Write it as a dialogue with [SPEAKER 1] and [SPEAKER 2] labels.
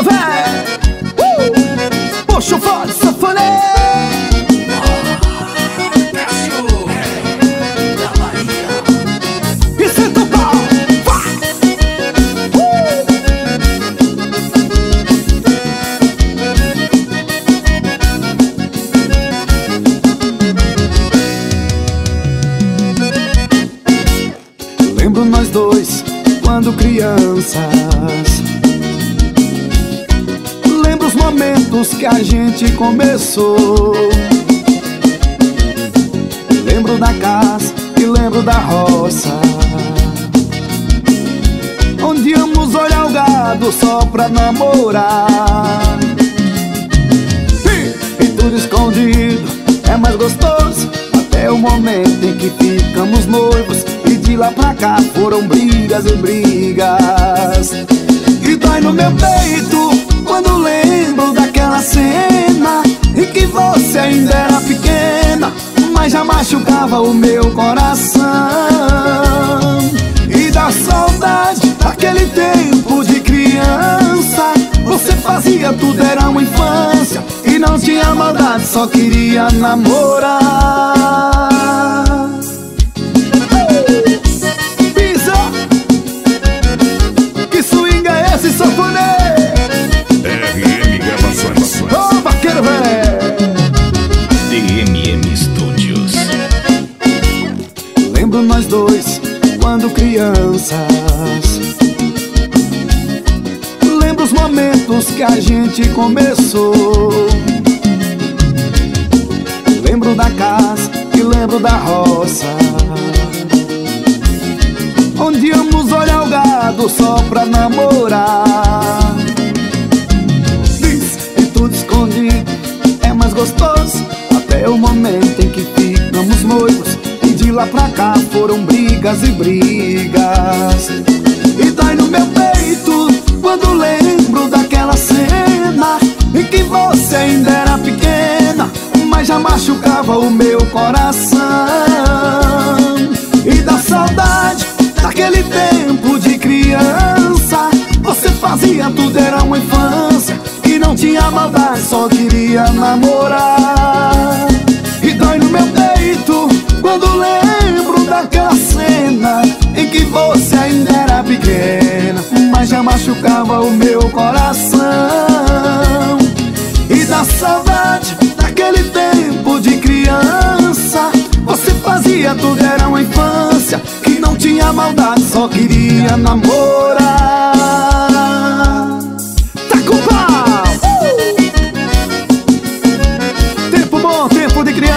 [SPEAKER 1] vaqueiro velho, puxa o fole, sanfoneiro. E senta o pau, lembro nós dois quando crianças. Lembro os momentos que a gente começou. Lembro da casa e lembro da roça, onde íamos olhar o gado só pra namorar. E tudo escondido é mais gostoso, até o momento em que ficamos noivos. E de lá pra cá foram brigas e brigas. E dói no meu peito quando lembro daquela cena em que você ainda era pequena, mas já machucava o meu coração. E da saudade daquele tempo de criança, você fazia tudo, era uma infância, e não tinha maldade, só queria namorar.
[SPEAKER 2] RM Gravações.
[SPEAKER 1] Ô, vaqueiro velho.
[SPEAKER 2] DMM Studios.
[SPEAKER 1] Lembro nós dois quando crianças. Lembro os momentos que a gente começou. Lembro da casa e lembro da roça, onde íamos olhar o gado só pra namorar. E tudo escondido é mais gostoso, até o momento em que ficamos noivos. E de lá pra cá foram brigas e brigas. E dói no meu peito quando lembro daquela cena em que você ainda era pequena, mas já machucava o meu coração. E da saudade daquele tempo de criança, você fazia tudo, era uma infância, e não tinha maldade, só queria namorar. E dói no meu peito quando lembro daquela cena em que você ainda era pequena, mas já machucava o meu coração. E da saudade daquele tempo de criança, você fazia tudo, era uma infância, que não tinha maldade, só queria namorar. Tá com pau! Tempo bom, tempo de criança.